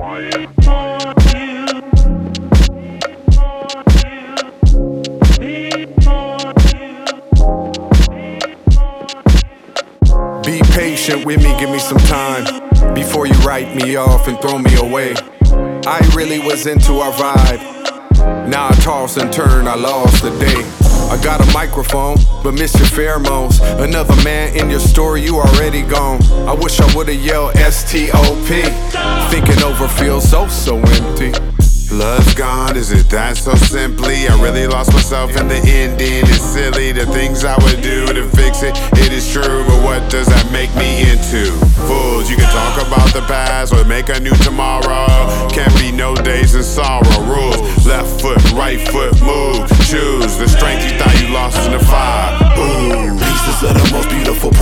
Be patient with me, give me some time before you write me off and throw me away. I really was into our vibe. Now I toss and turn, I lost the day. I got a microphone, but miss your pheromones. Another man in your story, you already gone. I wish I would've yelled S-T-O-P. Thinking over feels so empty. Love's gone, is it that so simply? I really lost myself in the ending. It's silly, the things I would do to fix it. It is true, but what does that make me into? Fools, you can talk about the past or make a new tomorrow. Can't be no days in sorrow. Rules, left foot, right foot, move. Choose the strength you thought you lost in the fire. Ooh, pieces of the most beautiful